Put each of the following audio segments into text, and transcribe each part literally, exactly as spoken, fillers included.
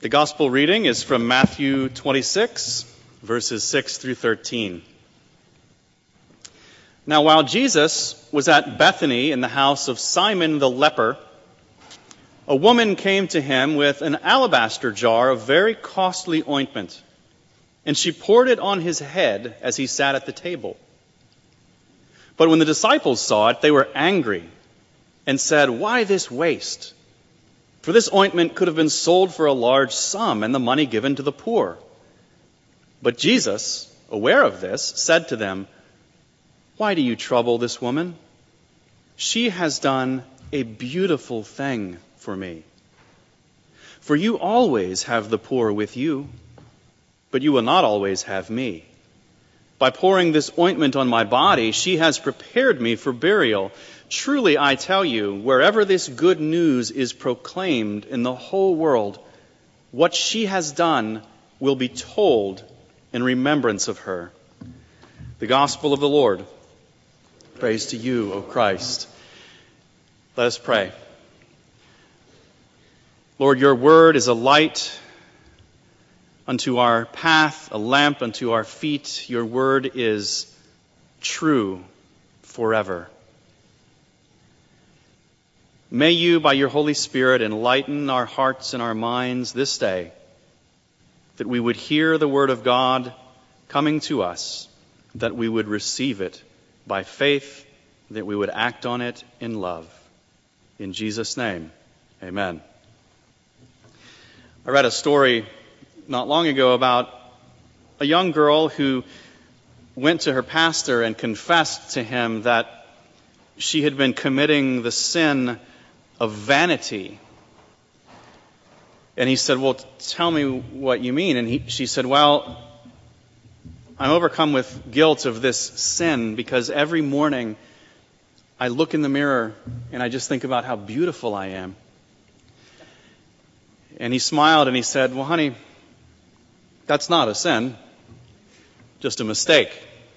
The gospel reading is from Matthew twenty-six, verses six through thirteen. Now, while Jesus was at Bethany in the house of Simon the leper, a woman came to him with an alabaster jar of very costly ointment, and she poured it on his head as he sat at the table. But when the disciples saw it, they were angry and said, "Why this waste? For this ointment could have been sold for a large sum and the money given to the poor." But Jesus, aware of this, said to them, "Why do you trouble this woman? She has done a beautiful thing for me. For you always have the poor with you, but you will not always have me. By pouring this ointment on my body, she has prepared me for burial. Truly, I tell you, wherever this good news is proclaimed in the whole world, what she has done will be told in remembrance of her." The gospel of the Lord. Praise to you, O Christ. Let us pray. Lord, your word is a light unto our path, a lamp unto our feet. Your word is true forever. May you, by your Holy Spirit, enlighten our hearts and our minds this day, that we would hear the word of God coming to us, that we would receive it by faith, that we would act on it in love. In Jesus' name, amen. I read a story not long ago about a young girl who went to her pastor and confessed to him that she had been committing the sin of vanity. And he said, "Well, tell me what you mean." And he, she said, "Well, I'm overcome with guilt of this sin because every morning I look in the mirror and I just think about how beautiful I am." And he smiled and he said, "Well, honey, that's not a sin, just a mistake."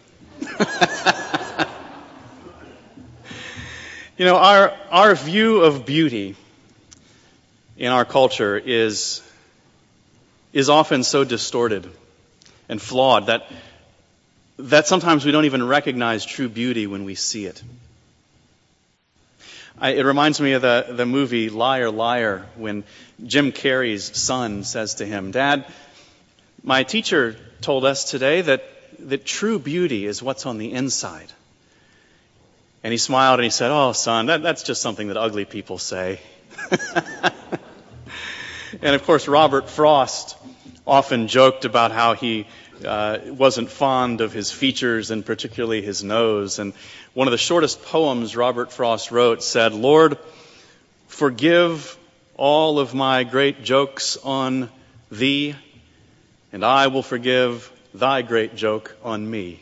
You know, our our view of beauty in our culture is is often so distorted and flawed that that sometimes we don't even recognize true beauty when we see it. I, it reminds me of the, the movie Liar, Liar, when Jim Carrey's son says to him, "Dad, my teacher told us today that, that true beauty is what's on the inside." And he smiled and he said, "Oh, son, that, that's just something that ugly people say." And of course, Robert Frost often joked about how he uh, wasn't fond of his features and particularly his nose. And one of the shortest poems Robert Frost wrote said, "Lord, forgive all of my great jokes on thee, and I will forgive thy great joke on me."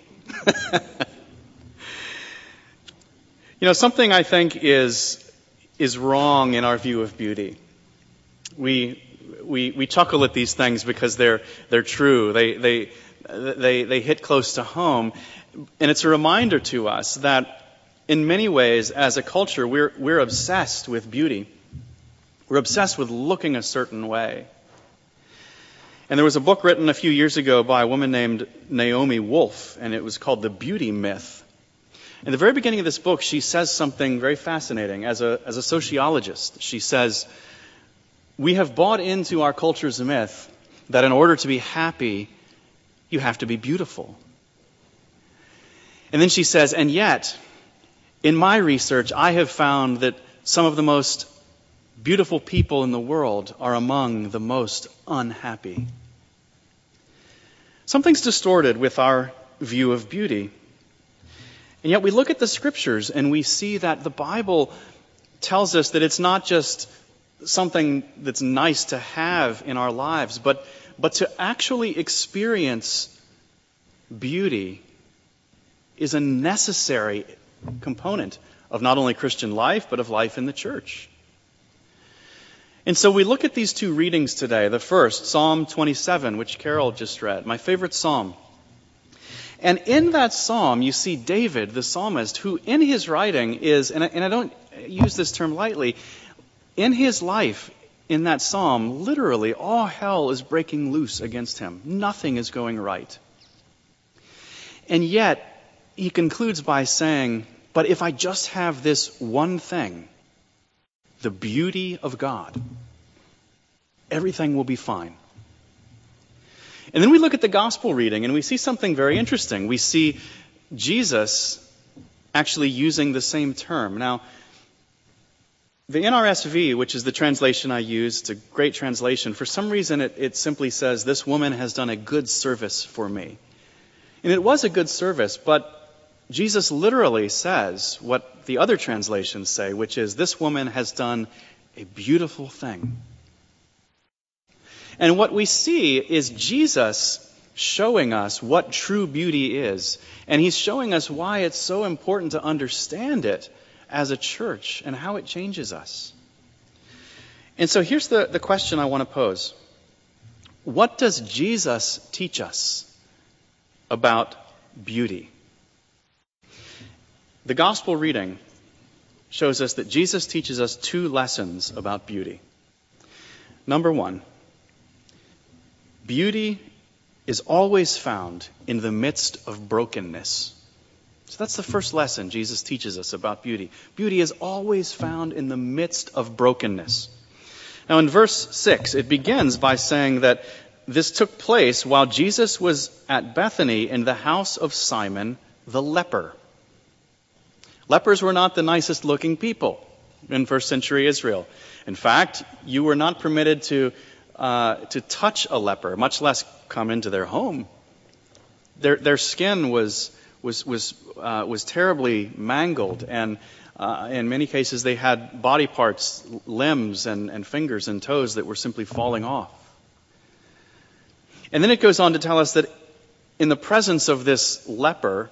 You know, something I think is is wrong in our view of beauty. We we we chuckle at these things because they're they're true. They they they they hit close to home, and it's a reminder to us that in many ways, as a culture, we're we're obsessed with beauty. We're obsessed with looking a certain way. And there was a book written a few years ago by a woman named Naomi Wolf, and it was called The Beauty Myth. In the very beginning of this book, she says something very fascinating. As a, as a sociologist, she says, "We have bought into our culture's myth that in order to be happy, you have to be beautiful." And then she says, "And yet, in my research, I have found that some of the most beautiful people in the world are among the most unhappy." Something's distorted with our view of beauty. And yet we look at the scriptures and we see that the Bible tells us that it's not just something that's nice to have in our lives, but, but to actually experience beauty is a necessary component of not only Christian life, but of life in the church. And so we look at these two readings today. The first, Psalm twenty-seven, which Carol just read, my favorite psalm. And in that psalm, you see David, the psalmist, who in his writing is, and I, and I don't use this term lightly, in his life, in that psalm, literally, all hell is breaking loose against him. Nothing is going right. And yet, he concludes by saying, but if I just have this one thing, the beauty of God, everything will be fine. And then we look at the gospel reading and we see something very interesting. We see Jesus actually using the same term. Now, the N R S V, which is the translation I use, it's a great translation. For some reason, it, it simply says, this woman has done a good service for me. And it was a good service, but Jesus literally says what the other translations say, which is, this woman has done a beautiful thing. And what we see is Jesus showing us what true beauty is. And he's showing us why it's so important to understand it as a church and how it changes us. And so here's the, the question I want to pose. What does Jesus teach us about beauty? The gospel reading shows us that Jesus teaches us two lessons about beauty. Number one, beauty is always found in the midst of brokenness. So that's the first lesson Jesus teaches us about beauty. Beauty is always found in the midst of brokenness. Now in verse six, it begins by saying that this took place while Jesus was at Bethany in the house of Simon the leper. Lepers were not the nicest looking people in first century Israel. In fact, you were not permitted to uh, to touch a leper, much less come into their home. Their their skin was was was uh, was terribly mangled, and uh, in many cases they had body parts, limbs and, and fingers and toes that were simply falling off. And then it goes on to tell us that in the presence of this leper,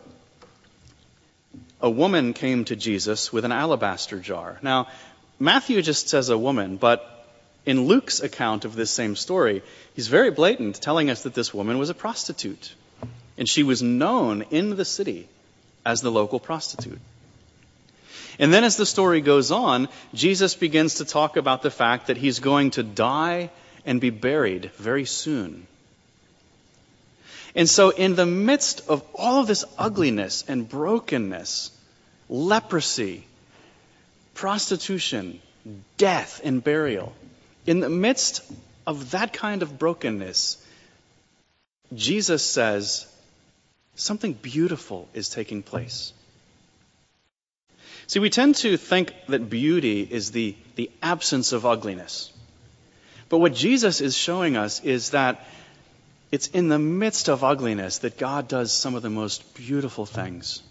a woman came to Jesus with an alabaster jar. Now, Matthew just says a woman, but in Luke's account of this same story, he's very blatant, telling us that this woman was a prostitute. And she was known in the city as the local prostitute. And then as the story goes on, Jesus begins to talk about the fact that he's going to die and be buried very soon. And so in the midst of all of this ugliness and brokenness, leprosy, prostitution, death and burial, in the midst of that kind of brokenness, Jesus says something beautiful is taking place. See, we tend to think that beauty is the, the absence of ugliness. But what Jesus is showing us is that it's in the midst of ugliness that God does some of the most beautiful things.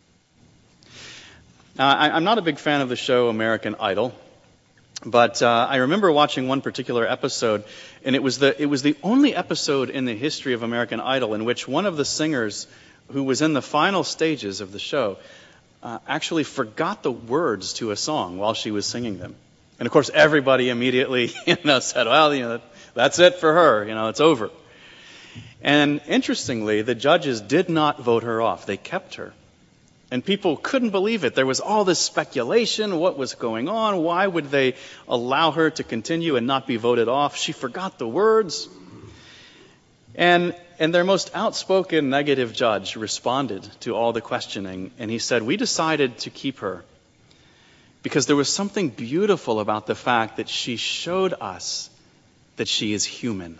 Now, I, I'm not a big fan of the show American Idol, but uh, I remember watching one particular episode, and it was the it was the only episode in the history of American Idol in which one of the singers who was in the final stages of the show uh, actually forgot the words to a song while she was singing them. And of course, everybody immediately you know, said, well, you know, that's it for her. You know, it's over. And interestingly, the judges did not vote her off. They kept her. And people couldn't believe it. There was all this speculation. What was going on? Why would they allow her to continue and not be voted off? She forgot the words. And, and their most outspoken negative judge responded to all the questioning. And he said, we decided to keep her because there was something beautiful about the fact that she showed us that she is human.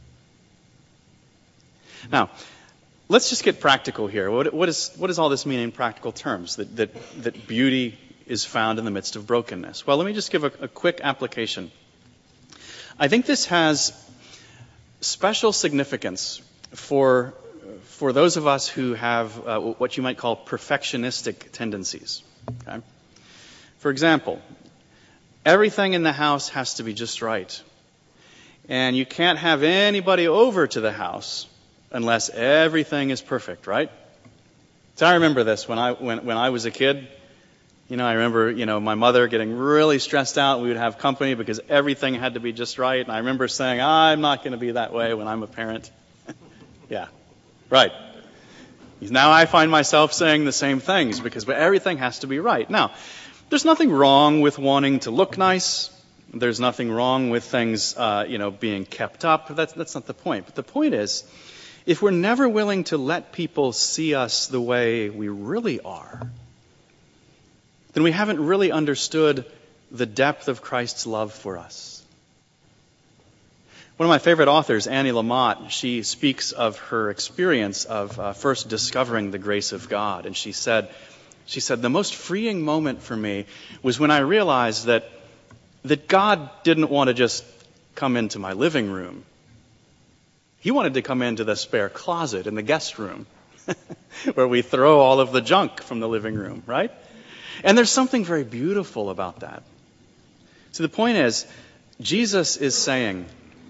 Now, let's just get practical here. What, what, is, what does all this mean in practical terms, that, that, that beauty is found in the midst of brokenness? Well, let me just give a, a quick application. I think this has special significance for, for those of us who have uh, what you might call perfectionistic tendencies. Okay? For example, everything in the house has to be just right. And you can't have anybody over to the house unless everything is perfect, right? So I remember this when I when when I was a kid. You know, I remember, you know, my mother getting really stressed out. We would have company because everything had to be just right. And I remember saying, I'm not going to be that way when I'm a parent. Yeah, right. Now I find myself saying the same things because everything has to be right. Now, there's nothing wrong with wanting to look nice. There's nothing wrong with things, uh, you know, being kept up. That's, that's not the point. But the point is, if we're never willing to let people see us the way we really are, then we haven't really understood the depth of Christ's love for us. One of my favorite authors, Annie Lamott, she speaks of her experience of uh, first discovering the grace of God. And she said, she said, the most freeing moment for me was when I realized that that God didn't want to just come into my living room. He wanted to come into the spare closet in the guest room where we throw all of the junk from the living room, right? And there's something very beautiful about that. So the point is, Jesus is saying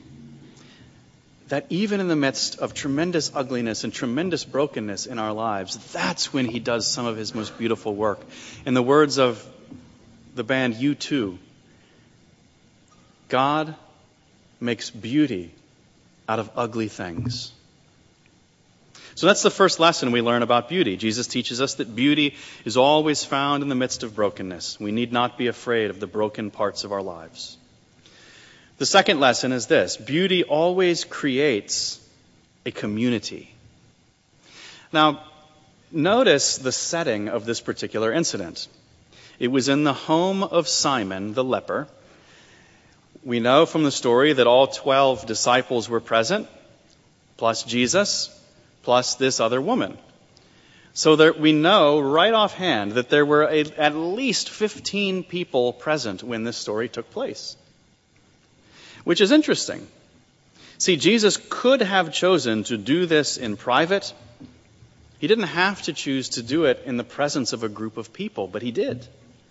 that even in the midst of tremendous ugliness and tremendous brokenness in our lives, that's when he does some of his most beautiful work. In the words of the band U two, God makes beauty out of ugly things. So that's the first lesson we learn about beauty. Jesus teaches us that beauty is always found in the midst of brokenness. We need not be afraid of the broken parts of our lives. The second lesson is this: beauty always creates a community. Now, notice the setting of this particular incident. It was in the home of Simon the leper. We know from the story that all twelve disciples were present, plus Jesus, plus this other woman. So that we know right offhand that there were a, at least fifteen people present when this story took place. Which is interesting. See, Jesus could have chosen to do this in private. He didn't have to choose to do it in the presence of a group of people, but he did.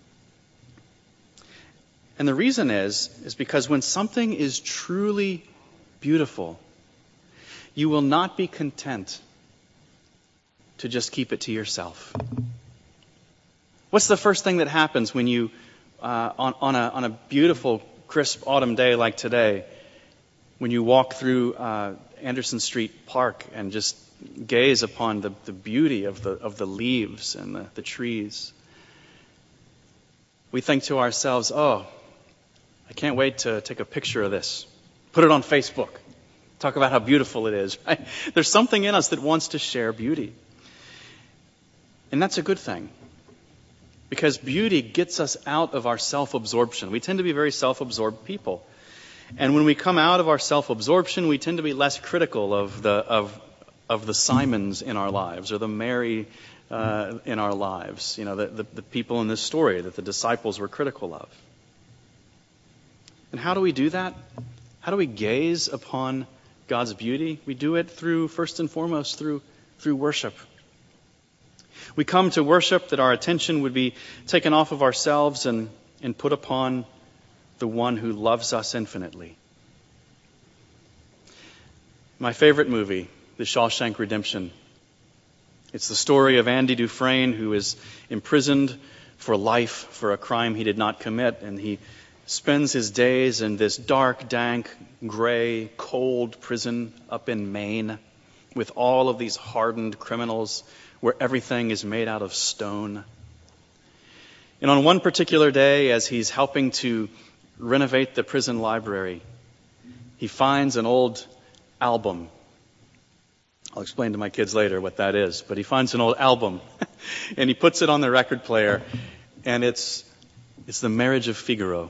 And the reason is, is because when something is truly beautiful, you will not be content to just keep it to yourself. What's the first thing that happens when you, uh, on, on, a, on a beautiful, crisp autumn day like today, when you walk through uh, Anderson Street Park and just gaze upon the, the beauty of the, of the leaves and the, the trees? We think to ourselves, oh, I can't wait to take a picture of this. Put it on Facebook. Talk about how beautiful it is. Right? There's something in us that wants to share beauty. And that's a good thing. Because beauty gets us out of our self-absorption. We tend to be very self-absorbed people. And when we come out of our self-absorption, we tend to be less critical of the of of the Simons in our lives or the Mary uh, in our lives. You know, the, the, the people in this story that the disciples were critical of. And how do we do that? How do we gaze upon God's beauty? We do it through, first and foremost, through through worship. We come to worship that our attention would be taken off of ourselves and, and put upon the one who loves us infinitely. My favorite movie, The Shawshank Redemption. It's the story of Andy Dufresne, who is imprisoned for life for a crime he did not commit, and he spends his days in this dark, dank, gray, cold prison up in Maine with all of these hardened criminals where everything is made out of stone. And on one particular day, as he's helping to renovate the prison library, he finds an old album. I'll explain to my kids later what that is, but he finds an old album and he puts it on the record player, and it's it's The Marriage of Figaro.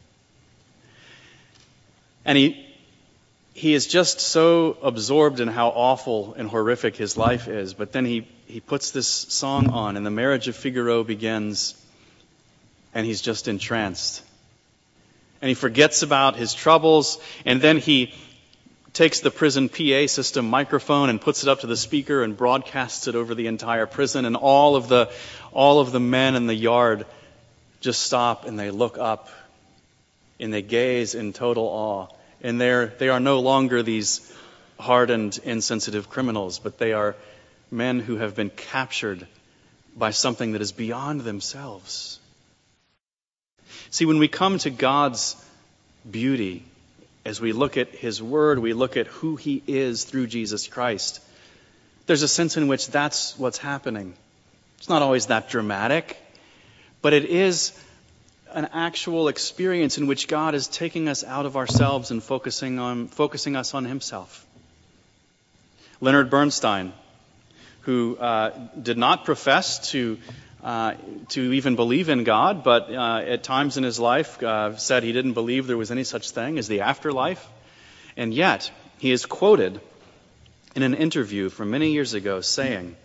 And he he is just so absorbed in how awful and horrific his life is, but then he, he puts this song on, and The Marriage of Figaro begins, and he's just entranced. And he forgets about his troubles, and then he takes the prison P A system microphone and puts it up to the speaker and broadcasts it over the entire prison, and all of the all of the men in the yard just stop and they look up and they gaze in total awe. And they're, they are no longer these hardened, insensitive criminals, but they are men who have been captured by something that is beyond themselves. See, when we come to God's beauty, as we look at His Word, we look at who He is through Jesus Christ, there's a sense in which that's what's happening. It's not always that dramatic, but it is an actual experience in which God is taking us out of ourselves and focusing on focusing us on himself. Leonard Bernstein, who uh, did not profess to uh, to even believe in God, but uh, at times in his life uh, said he didn't believe there was any such thing as the afterlife. And yet, he is quoted in an interview from many years ago saying,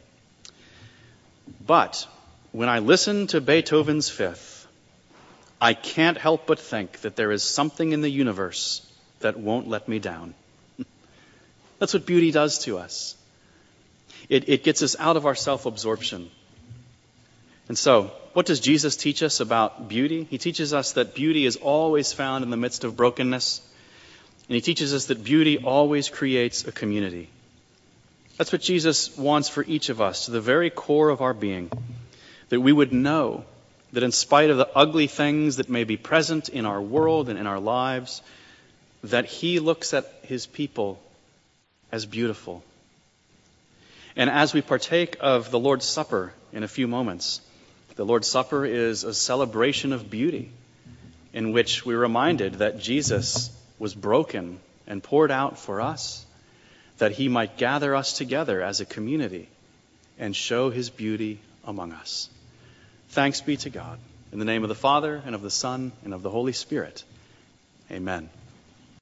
"But when I listen to Beethoven's Fifth, I can't help but think that there is something in the universe that won't let me down." That's what beauty does to us. It, it gets us out of our self-absorption. And so, what does Jesus teach us about beauty? He teaches us that beauty is always found in the midst of brokenness. And he teaches us that beauty always creates a community. That's what Jesus wants for each of us, to the very core of our being. That we would know that in spite of the ugly things that may be present in our world and in our lives, that he looks at his people as beautiful. And as we partake of the Lord's Supper in a few moments, the Lord's Supper is a celebration of beauty in which we're reminded that Jesus was broken and poured out for us, that he might gather us together as a community and show his beauty among us. Thanks be to God. In the name of the Father, and of the Son, and of the Holy Spirit. Amen.